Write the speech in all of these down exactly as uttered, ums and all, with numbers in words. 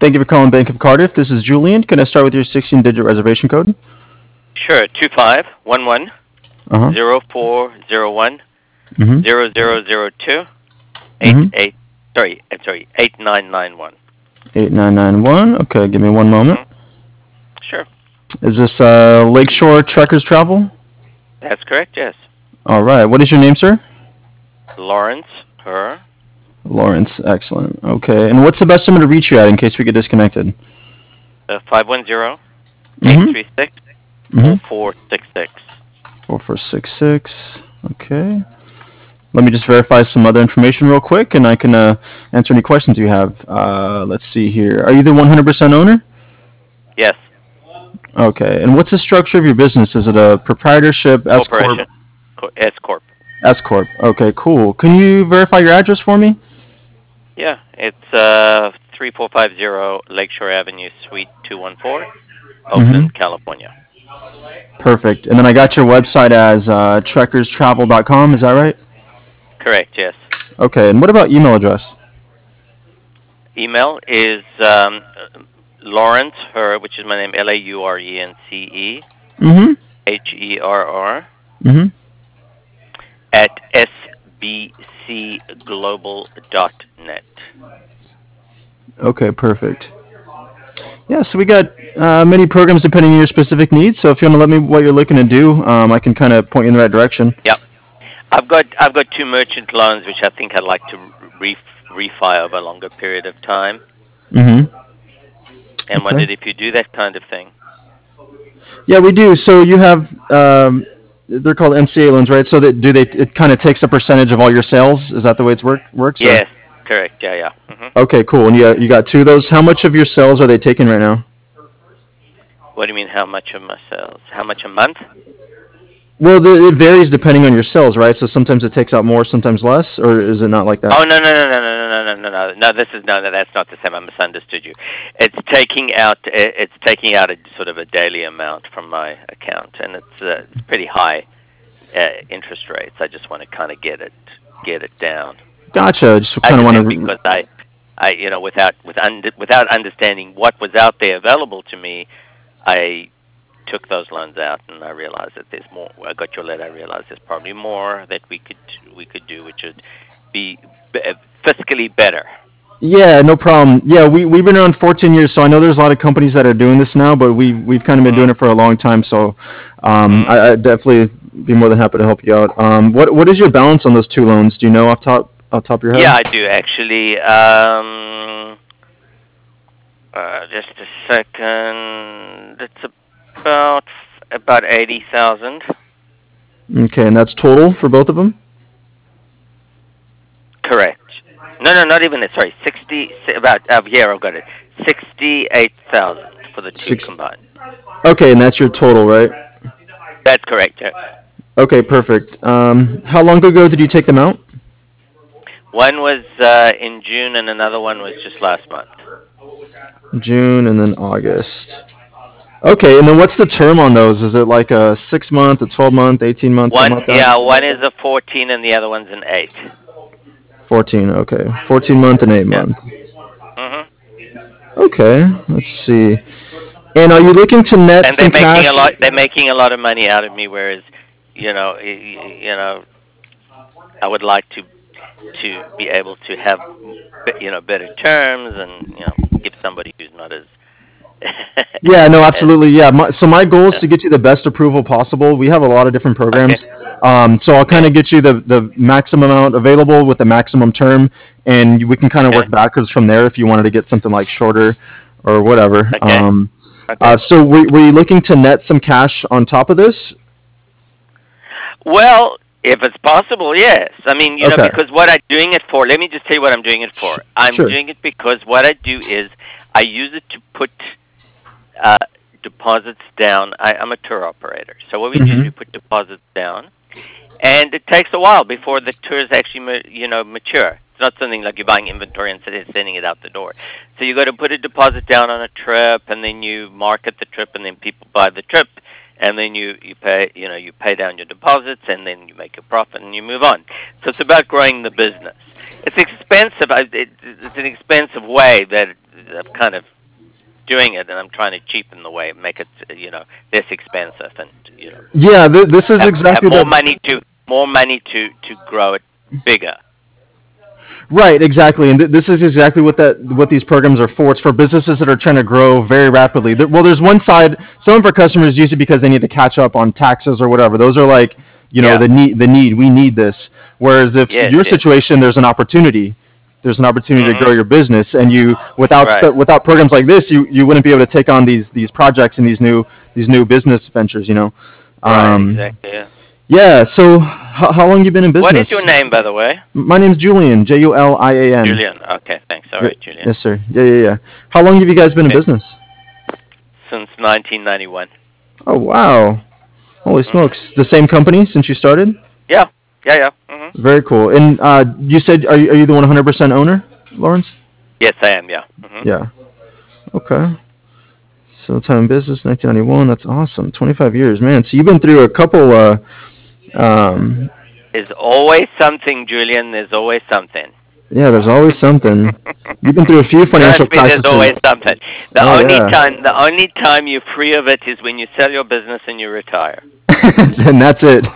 Thank you for calling Bank of Cardiff. This is Julian. Can I start with your sixteen-digit reservation code? Sure. Two five one one Uh-huh. zero four zero one Mm-hmm. zero zero zero two eight Mm-hmm. eight. Sorry, I'm sorry. Eight nine nine one. eight nine nine one. Okay, give me one moment. Mm-hmm. Sure. Is this uh, Lakeshore Trekkers Travel? That's correct. Yes. All right. What is your name, sir? Lawrence. Her. Lawrence. Excellent. Okay. And what's the best number to reach you at in case we get disconnected? Uh, five one zero eight Mm-hmm. three six Mm-hmm. four four six six. four four six six. Okay. Let me just verify some other information real quick, and I can uh, answer any questions you have. Uh, let's see here. Are you the one hundred percent owner? Yes. Okay. And what's the structure of your business? Is it a proprietorship, S corp, Corporation. Co- S corp. S corp? Okay, cool. Can you verify your address for me? Yeah. It's uh three four five zero Lakeshore Avenue, Suite two one four, Mm-hmm. Oakland, California. Perfect. And then I got your website as uh, trekkers travel dot com. Is that right? Correct. Yes. Okay. And what about email address? Email is um, Lawrence Her, which is my name, L A U R E N C E Mm-hmm. H E R R, Mm-hmm. at s b c global dot net. Okay, perfect. Yeah, so we got uh, many programs depending on your specific needs. So if you want to let me what you're looking to do, um, I can kind of point you in the right direction. Yep. I've got I've got two merchant loans, which I think I'd like to re- refi over a longer period of time, Mm-hmm. and Okay. wondered if you do that kind of thing. Yeah, we do. So you have um, they're called M C A loans, right? So that do they? It kind of takes a percentage of all your sales. Is that the way it's work works? Or? Yes, correct. Yeah, yeah. hmm Okay, cool. And you got, you got two of those. How much of your sales are they taking right now? What do you mean? How much of my sales? How much a month? Well, the, it varies depending on your sales, right? So sometimes it takes out more, sometimes less, or is it not like that? Oh no no no no no no no no no no! This is no no. That's not the same. I misunderstood you. It's taking out. It's taking out a sort of a daily amount from my account, and it's uh, it's pretty high uh, interest rates. I just want to kind of get it get it down. Gotcha. Just I kind of just want think to. because I, I you know without with under, without understanding what was out there available to me, I took those loans out, and I realized that there's more. I got your letter. I realized there's probably more that we could we could do, which would be fiscally better. Yeah, no problem. Yeah, we we've been around fourteen years, so I know there's a lot of companies that are doing this now, but we we've kind of been doing Mm-hmm. it for a long time. So, um, Mm-hmm. I I'd definitely be more than happy to help you out. Um, what what is your balance on those two loans? Do you know off top off top of your Yeah, head? I do actually. Um, uh, just a second. It's about about eighty thousand. Okay, and that's total for both of them. Correct. No, no, not even. Sorry, sixty. About uh, here, I've got it. Sixty-eight thousand for the two Six. combined. Okay, and that's your total, right? That's correct. Yeah. Okay, perfect. Um, how long ago did you take them out? One was uh, in June, and another one was just last month. June and then August. Okay, and then what's the term on those? Is it like a six month, a twelve month, eighteen month, something One, like yeah, that? one is a fourteen, and the other one's an eight. Fourteen. Okay, fourteen month and eight Yeah. month. hmm Okay, let's see. And are you looking to net And they're some making a cash? lot. They're making a lot of money out of me, whereas, you know, you know, I would like to to be able to have, you know, better terms, and you know, give somebody who's not as Yeah, no, as absolutely. Yeah, my, so my goal is uh, to get you the best approval possible. We have a lot of different okay, programs, um, so I'll kind okay, of get you the the maximum amount available with the maximum term, and we can kind of okay, work backwards from there if you wanted to get something like shorter or whatever. okay, Um, okay. uh, so were, were you looking to net some cash on top of this? Well, if it's possible, yes. I mean, you know, Okay, because what I'm doing it for. Let me just tell you what I'm doing it Sh- for. I'm sure. doing it because what I do is I use it to put uh, deposits down. I, I'm a tour operator, so what we do is Hmm. we put deposits down, and it takes a while before the tours actually, ma- you know, mature. It's not something like you're buying inventory and send- sending it out the door. So you got to put a deposit down on a trip, and then you market the trip, and then people buy the trip, and then you you pay, you know, you pay down your deposits, and then you make your profit, and you move on. So it's about growing the business. It's expensive. I- it- It's an expensive way that I've kind of doing it, and I'm trying to cheapen the way, make it, you know, less expensive, and you know, Yeah, th- this is have, have exactly more the money to more money to to grow it bigger. right, exactly, and th- this is exactly what that what these programs are for. It's for businesses that are trying to grow very rapidly. There, well, there's one side. Some of our customers use it because they need to catch up on taxes or whatever. Those are like, you know, Yeah. the need, the need. We need this. Whereas if Yes. your Yes. situation, there's an opportunity. There's an opportunity to Mhm. grow your business, and you without Right. st- without programs like this, you, you wouldn't be able to take on these these projects and these new these new business ventures. You know. Right. Um, Exactly. Yeah. yeah. So, h- how long you been in What is your business? name, by the way? My name's Julian. J U L I A N. Julian. Okay. Thanks. All Y- right, Julian. Yes, sir. Yeah, yeah, yeah. How long have you guys been in Okay. business? Since nineteen ninety-one. Oh, wow. Holy Mhm. smokes. The same company since you started? Yeah. Yeah. Yeah. Mhm. Very cool. And uh, you said, are you, are you the one hundred percent owner, Lawrence? Yes, I am. Yeah. Mhm. Yeah. Okay. So time in business, nineteen ninety-one. That's awesome. twenty-five years, man. So you've been through a couple. Uh, um, There's always something, Julian. There's always something. yeah, there's always something. You've been through a few financial Trust me, there's always crises. something. The Oh only yeah. time, the only time you're free of it is when you sell your business and you retire. And that's it.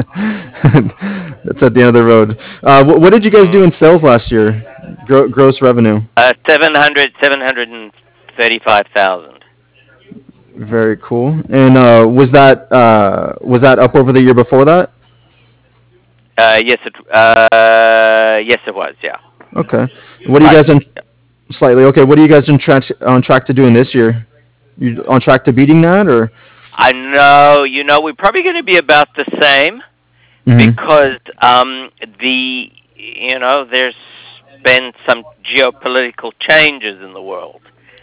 That's at the end of the road. Uh, what, what did you guys do Mm. in sales last year? Gro- gross revenue. Uh, seven hundred, seven hundred and thirty-five thousand. Very cool. And uh, was that uh, was that up over the year before that? Uh, yes, it. Uh, yes, it was. Yeah, Okay. What are you guys slightly. on Yeah. slightly? Okay. What are you guys on track on track to doing this year? You on track to beating that or? I know. You know, we're probably going to be about the same Hmm. because um, the you know there's been some geopolitical changes in the world.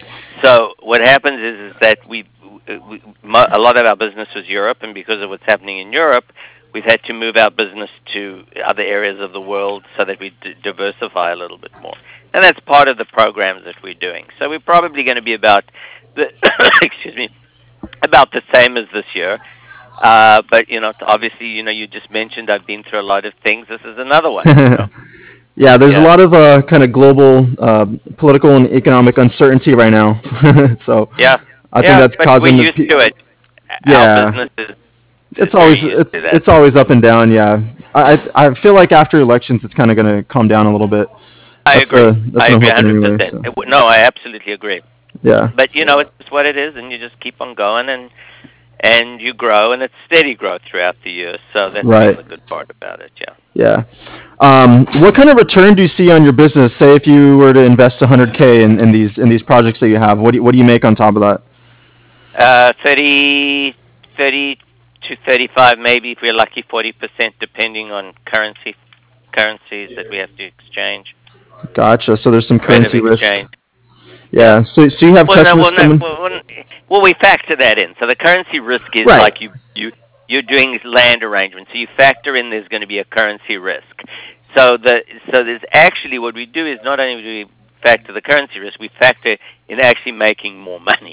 So what happens is is that we, we mo- a lot of our business was Europe, and because of what's happening in Europe, we've had to move our business to other areas of the world so that we d- diversify a little bit more. And that's part of the programs that we're doing. So we're probably going to be about the excuse me about the same as this year. Uh, but you know, obviously, you know, you just mentioned I've been through a lot of things. This is another one. You know, Yeah, there's a yeah, lot of uh, kind of global uh, political and economic uncertainty right now. So yeah, I think yeah. that's But we're causing the used pe- to it. Our yeah. business is is It's very always used to it's that. it's always up and down. Yeah, I I I feel like after elections it's kind of going to calm down a little bit. I That's agree. uh that's I what I'm agree hoping one hundred anyway. percent. So It w- No, I absolutely agree. yeah, But you know, it's just what it is, and you just keep on going, and and you grow, and it's steady growth throughout the years. So that's been right. the good part about it. Yeah. Yeah. Um, what kind of return do you see on your business? Say if you were to invest one hundred k in, in these in these projects that you have, what do you, what do you make on top of that? Uh, thirty, thirty to thirty-five, maybe if we're lucky, forty percent, depending on currency currencies that we have to exchange, Gotcha. So there's some rate of currency risk. exchange. Yeah. Yeah. So so you have Well, no, customers well, no, coming. well, well, well, we factor that in. So the currency risk is Right. like you, you, you're doing these land arrangements. So you factor in there's going to be a currency risk. So the, so there's actually what we do is not only do we factor the currency risk, we factor in actually making more money.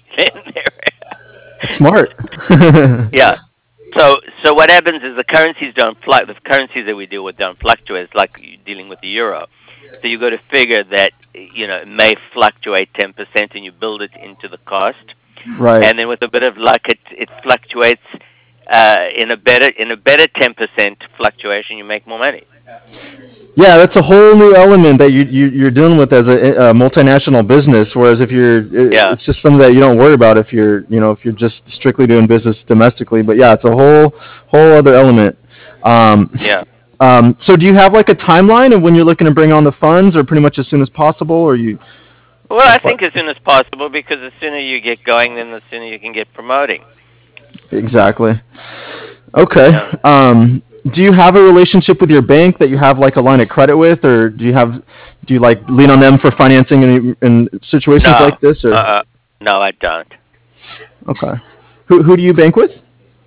That's smart. Yeah. So, so what happens is the currencies don't fluctuate. The currencies that we deal with don't fluctuate. It's like you're dealing with the euro. So you got to figure that you know it may fluctuate ten percent, and you build it into the cost. Right. And then with a bit of luck, it it fluctuates uh, in a better in a better ten percent fluctuation. You make more money. Yeah, that's a whole new element that you, you you're dealing with as a, a multinational business. Whereas if you're, it- Yeah, it's just something that you don't worry about if you're, you know, if you're just strictly doing business domestically. But yeah, it's a whole whole other element. Um, yeah. um, so do you have like a timeline of when you're looking to bring on the funds, or pretty much as soon as possible, or you? Well, I think as soon as possible because the sooner you get going, then the sooner you can get promoting. Exactly. Okay. Yeah. Um, do you have a relationship with your bank that you have like a line of credit with, or do you have, do you like lean on them for financing in, in situations No. like this, or? Uh. uh No, I don't. Okay. Who who do you bank with?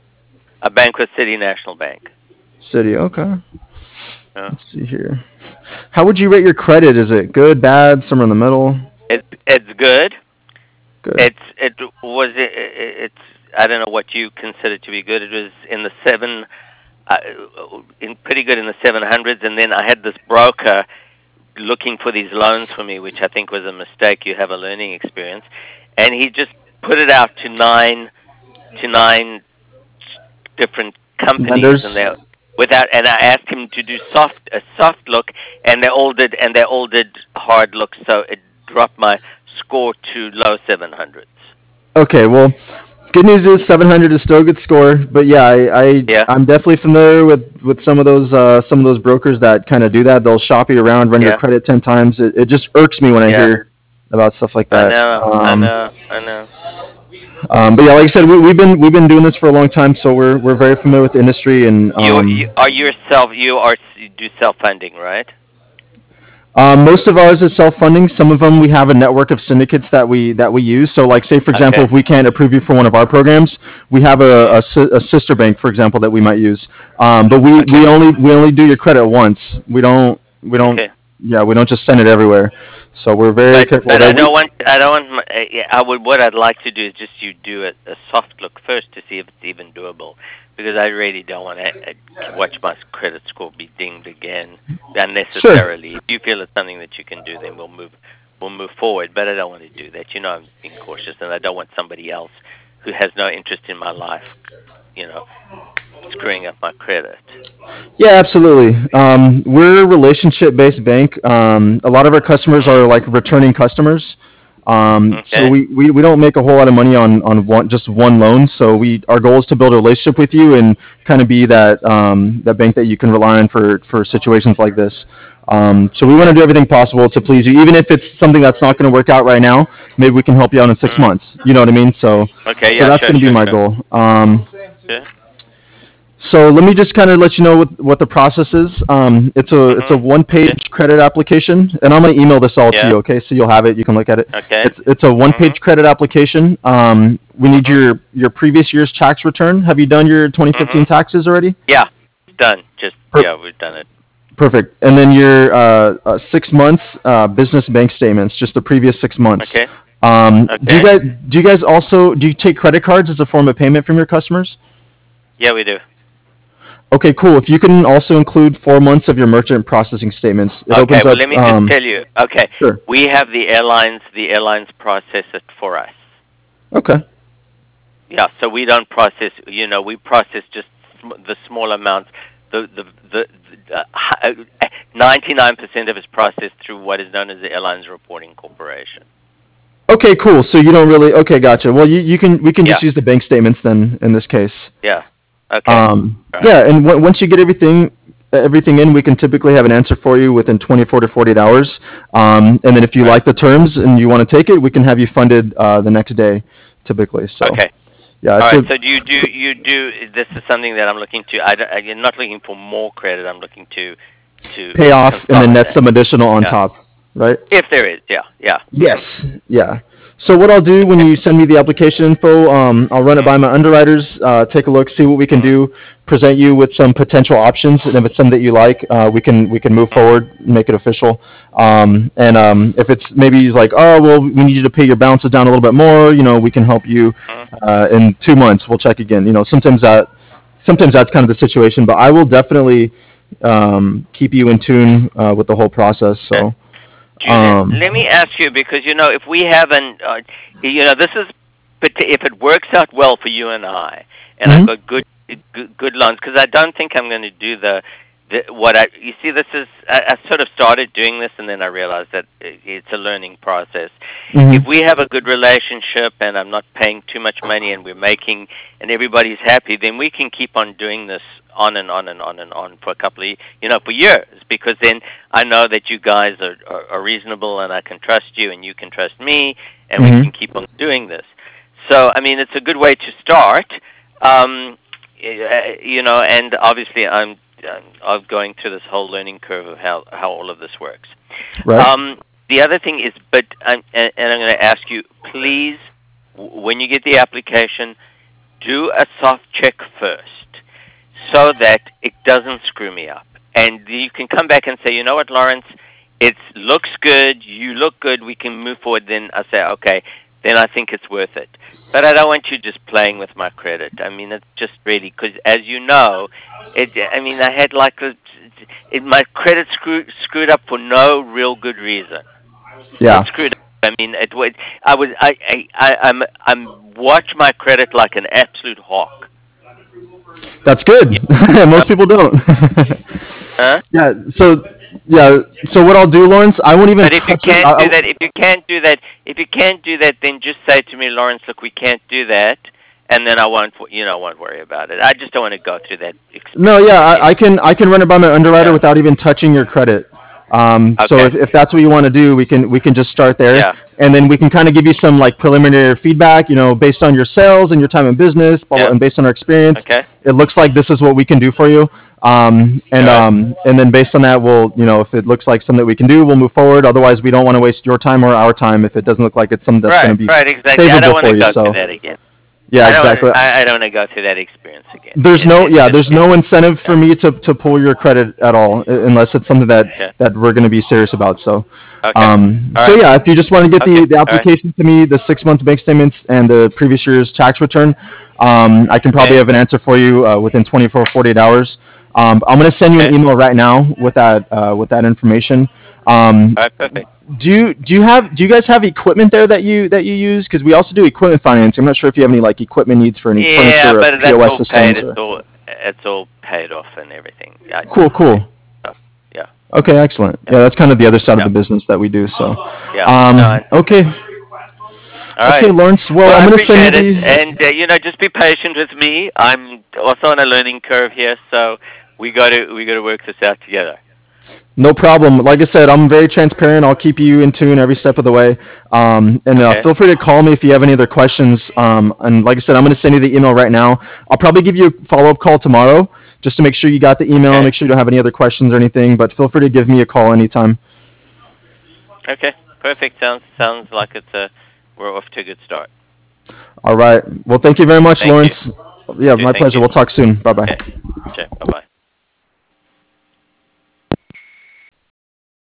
I bank with City National Bank. City. Okay. Yeah. Let's see here. How would you rate your credit? Is it good, bad, somewhere in the middle? It it's good. Good. It's it was it, it's I don't know what you consider to be good. It was in the seven, uh, in pretty good in the seven hundreds, and then I had this broker looking for these loans for me, which I think was a mistake. You have a learning experience, and he just put it out to nine to nine different companies, and Vendors. they without. And I asked him to do soft a soft look, and they all did, and they all did hard looks. So it dropped my score to low seven hundreds. Okay, well, good news is seven hundred is still a good score, but yeah, I, I Yeah, I'm definitely familiar with with some of those uh, some of those brokers that kind of do that. They'll shop you around, run your yeah, credit ten times. It, it just irks me when I yeah. hear about stuff like I that. know, I Um, know, I know. um, but yeah, like I said, we, we've been we've been doing this for a long time, so we're we're very familiar with the industry. And You, you um, are yourself. You are you do self funding, right? Um, most of ours is self-funding. Some of them we have a network of syndicates that we that we use. So, like, say for example, Okay. if we can't approve you for one of our programs, we have a, a, si- a sister bank, for example, that we might use. Um, but we, Okay. we only we only do your credit once. We don't we don't Okay. yeah we don't just send it everywhere. So we're very But careful but there. I We don't want I don't want my, uh, yeah, I would what I'd like to do is just you do a, a soft look first to see if it's even doable, because I really don't want to uh, watch my credit score be dinged again sure. unnecessarily. If you feel it's something that you can do, then we'll move we'll move forward. But I don't want to do that. You know, I'm being cautious, and I don't want somebody else who has no interest in my life, you know, screwing up my credit. Yeah, absolutely. Um, we're a relationship-based bank. Um, a lot of our customers Mm. are like returning customers. Um, so Okay. we, we, we don't make a whole lot of money on, on one, just one loan. So we our goal is to build a relationship with you and kind of be that um, that bank that you can rely on for, for situations like this. Um, so we want to Okay. do everything possible to please you, even if it's something that's not going to work out right now. Maybe we can help you out in six Mm. months. You know what I mean? So Okay. so Yeah. that's Sure. going to be Sure. my Sure. goal. Um, Sure. so let me just kind of let you know what, what the process is. Um, it's a it's a Mhm. one Okay. page credit application, and I'm gonna email this all to Yeah. you. Okay, so you'll have it. You can look at it. Okay. It's it's a one Mhm. page credit application. Um, we need Mhm. your your previous year's tax return. Have you done your twenty fifteen Mhm. taxes already? Yeah. Done. Just Per- yeah, we've done it. Perfect. And then your uh, uh, six months uh, business bank statements, just the previous six months. Okay. Um, do you Okay. guys do you guys also do you take credit cards as a form of payment from your customers? Yeah, we do. Okay, cool. If you can also include four months of your merchant processing statements, it Okay. opens Well, up. let me just Um, tell you. Okay, sure. we have the airlines. The airlines process it for us. Okay. Yeah. So we don't process. You know, we process just sm- the small amounts. The the the. the ninety-nine percent of it is processed through what is known as the Airlines Reporting Corporation. Okay, cool. So you don't really. Okay, gotcha. Well, you, you can we can Yeah. just use the bank statements then in this case. Yeah. Okay. Um, All right. yeah, and w- once you get everything everything in, we can typically have an answer for you within twenty-four to forty-eight hours. Um, and then if you Right. like the terms and you want to take it, we can have you funded uh, the next day, typically. So Okay. yeah, All it's right. a So do you do you do this is something that I'm looking to. I don't, I'm not looking for more credit. I'm looking to to payoff and then net consolidate. some additional on Yeah. top, right? If there is. Yeah. Yeah. Mhm. Yes. Yeah. So what I'll do when Okay. you send me the application info, um, I'll run it Mhm. by my underwriters, uh, take a look, see what we can Mhm. do, present you with some potential options, and if it's something that you like, uh, we can we can move Mhm. forward, make it official. Um, and um, if it's maybe like, oh well, we need you to pay your balances down a little bit more, you know, we can help you Mhm. uh, in two months. We'll check again. You know, sometimes that sometimes that's kind of the situation, but I will definitely um, keep you in tune uh, with the whole process. Okay. So. Julian, Um, let me ask you, because you know if we haven't, uh, you know, this is, but if it works out well for you and I, and I've mhm. got good good, good loans, because I don't think I'm going to do the, the what I. You see, this is I, I sort of started doing this, and then I realized that it, it's a learning process. If Mhm. we have a good relationship, and I'm not paying too much money, and we're making, and everybody's happy, then we can keep on doing this on and on and on and on for a couple of, you know, for years, because then I know that you guys are, are, are reasonable, and I can trust you, and you can trust me, and we Mhm. can keep on doing this. So, I mean, it's a good way to start. Um, eh, you know, and obviously, I'm I'm going through this whole learning curve of how how all of this works. Right. Um, the other thing is, but I'm, and, and I'm going to ask you, please, w- when you get the application, do a soft check first, so that it doesn't screw me up. And you can come back and say, you know what, Lawrence, it looks good, you look good, we can move forward. Then I say, okay, then I think it's worth it. But I don't want you just playing with my credit. I mean, it's just really, because as you know, it. I mean, I had like a, it, my credit screwed screwed up for no real good reason. It Yeah. screwed up. I mean, it would. I was. I. I. I I'm. I'm watch my credit like an absolute hawk. That's good. Yeah. Most people don't. Huh? Yeah. So yeah. So what I'll do, Lawrence, I won't even But if you touch it. can't I, do I, that, if you can't do that, if you can't do that, then just say to me, Lawrence, look, we can't do that, and then I won't. You know, I won't worry about it. I just don't want to go through that no, experience yeah, I, again. I can I can run it by my underwriter Yeah. without even touching your credit. Um, so Okay. if, if that's what you want to do, we can we can just start there, Yeah. and then we can kind of give you some like preliminary feedback, you know, based on your sales and your time in business, blah, blah, Yeah. and based on our experience. Okay. It looks like this is what we can do for you. Um, and All right. um, and then based on that, we'll, you know, if it looks like something that we can do, we'll move forward. Otherwise, we don't want to waste your time or our time if it doesn't look like it's something that's going Right. to be Right. Exactly. I don't favorable want for to you. go through So that again. yeah, I don't. exactly. I, I don't want to go through that experience again. There's It, no, it yeah, just. there's It, no incentive for yeah. me to, to pull your credit at all, uh, unless it's something that Okay. that we're going to be serious about. So, Okay. um, All so right. yeah, if you just want to get Okay. the the All right. application to me, the six month bank statements and the previous year's tax return, um, I can probably Okay. have an answer for you uh, within twenty-four, forty-eight hours. Um, I'm going to send you an Okay. email right now with that uh, with that information. Um, All right. Perfect. do you do you have do you guys have equipment there that you that you use? Because we also do equipment financing. I'm not sure if you have any like equipment needs for any Yeah, furniture or but that's P O S all paid. systems It's or. all. It's all paid off and everything. Yeah. Cool, cool. So, yeah. Okay, excellent. Yeah. Yeah, that's kind of the other side of Yeah. the business that we do. So, Yeah. No, um, it's okay. okay, All okay, right. Lawrence. Well, Well, I'm I gonna send you appreciate it, the. and uh, you know, just be patient with me. I'm also on a learning curve here, so we got to we got to work this out together. No problem. Like I said, I'm very transparent. I'll keep you in tune every step of the way. Um, and uh, Okay. feel free to call me if you have any other questions. Um, and like I said, I'm gonna send you the email right now. I'll probably give you a follow up call tomorrow just to make sure you got the email, Okay. make sure you don't have any other questions or anything. But feel free to give me a call anytime. Okay. Perfect. Sounds sounds like it's a we're off to a good start. All right. Well, thank you very much, Thank you. Lawrence. Yeah, Too. my Thank pleasure. you. We'll talk soon. Bye bye. Okay. Okay. Bye bye.